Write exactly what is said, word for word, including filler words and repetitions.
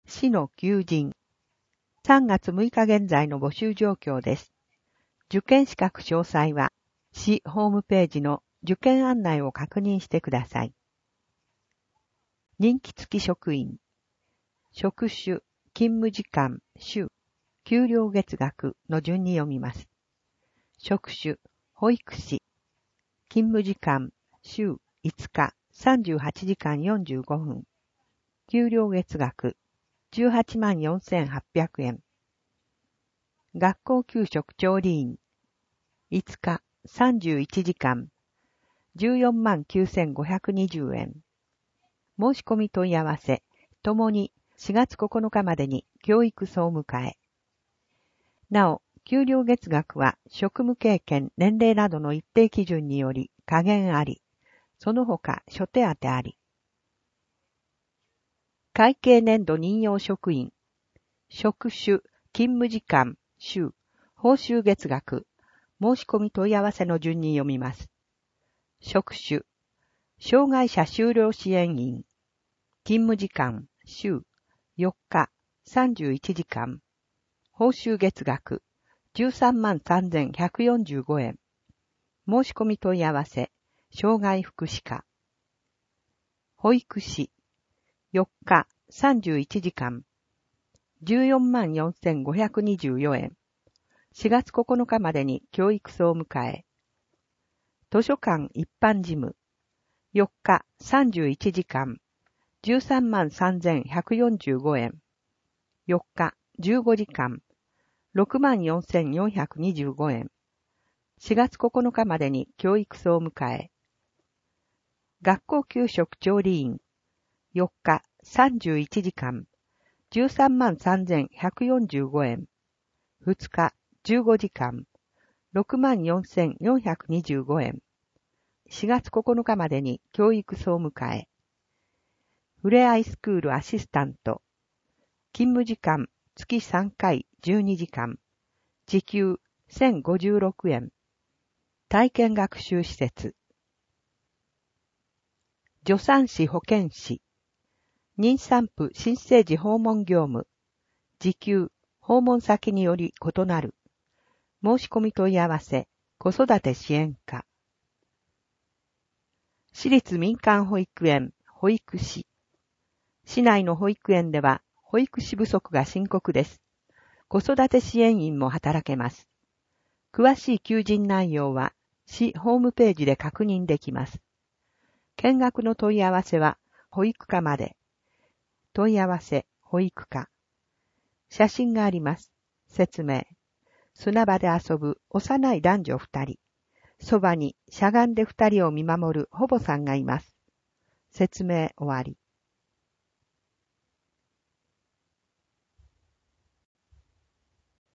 市の求人。さんがつむいか現在の募集状況です。受験資格詳細は、市ホームページの受験案内を確認してください。任期付き職員。職種、勤務時間、週、給料月額の順に読みます。職種、保育士。勤務時間、週いつか、さんじゅうはちじかんよんじゅうごふん。給料月額、じゅうはちまんよんせんはっぴゃくえん。学校給食調理員。いつか、さんじゅういちじかん、じゅうよんまんきゅうせんごひゃくにじゅうえん。申し込み問い合わせ、ともにしがつここのかまでに教育総務課へ。なお、給料月額は職務経験、年齢などの一定基準により下限あり、その他諸手当あり。会計年度任用職員。職種、勤務時間、週、報酬月額、申し込み問い合わせの順に読みます。職種、障害者就労支援員。勤務時間、週、よっか、さんじゅういちじかん。報酬月額、じゅうさんまんさんぜんひゃくよんじゅうごえん。申し込み問い合わせ、障害福祉課。保育士、よっか、さんじゅういちじかん。じゅうよんまんよんせんごひゃくにじゅうよえん。しがつここのかまでに教育総務課へ。図書館一般事務。よっか、さんじゅういちじかん。じゅうさんまんさんぜんひゃくよんじゅうごえん。よっか、じゅうごじかん。ろくまんよんせんよんひゃくにじゅうごえん。しがつここのかまでに教育総務課へ。学校給食調理員。よっか、さんじゅういちじかん。じゅうさんまんさんぜんひゃくよんじゅうごえん。ふつか、じゅうごじかん。ろくまんよんせんよんひゃくにじゅうごえん。しがつここのかまでに教育総務課へ。ふれあいスクールアシスタント。勤務時間、月さんかいじゅうにじかん。時給せんごじゅうろくえん。体験学習施設。助産師保健師。妊産婦新生児訪問業務。時給、訪問先により異なる。申し込み問い合わせ、子育て支援課。私立民間保育園、保育士。市内の保育園では保育士不足が深刻です。子育て支援員も働けます。詳しい求人内容は市ホームページで確認できます。見学の問い合わせは保育課まで。問い合わせ、保育課。写真があります。説明。砂場で遊ぶ幼い男女二人。そばにしゃがんで二人を見守る保母さんがいます。説明終わり。